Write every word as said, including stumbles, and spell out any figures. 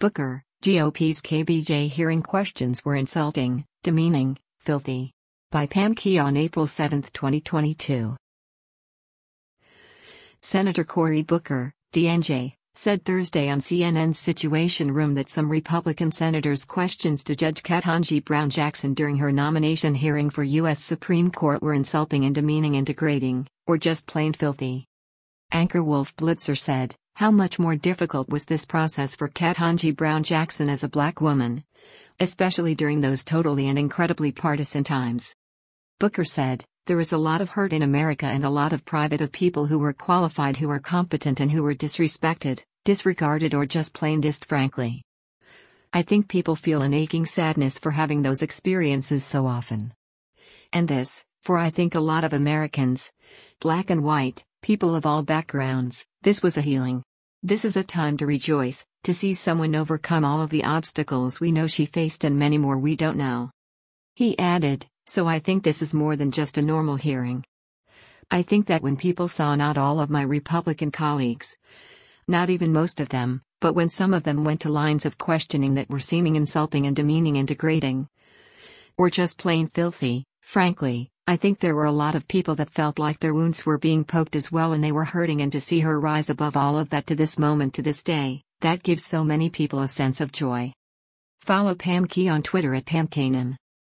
Booker, G O P's K B J hearing questions were insulting, demeaning, filthy. By Pam Key on April seventh, twenty twenty-two. Senator Cory Booker, D N J, said Thursday on C N N's Situation Room that some Republican senators' questions to Judge Ketanji Brown Jackson during her nomination hearing for U S Supreme Court were insulting and demeaning and degrading, or just plain filthy. Anchor Wolf Blitzer said, "How much more difficult was this process for Ketanji Brown Jackson as a black woman? Especially during those totally and incredibly partisan times." Booker said, "There is a lot of hurt in America and a lot of private of people who were qualified, who were competent, and who were disrespected, disregarded, or just plain dissed frankly. I think people feel an aching sadness for having those experiences so often. And this, for I think a lot of Americans, black and white, people of all backgrounds, this was a healing. This is a time to rejoice, to see someone overcome all of the obstacles we know she faced and many more we don't know." He added, "So I think this is more than just a normal hearing. I think that when people saw not all of my Republican colleagues, not even most of them, but when some of them went to lines of questioning that were seeming insulting and demeaning and degrading, or just plain filthy, frankly, I think there were a lot of people that felt like their wounds were being poked as well and they were hurting, and to see her rise above all of that to this moment, to this day, that gives so many people a sense of joy." Follow Pam Key on Twitter at Pam Kanem.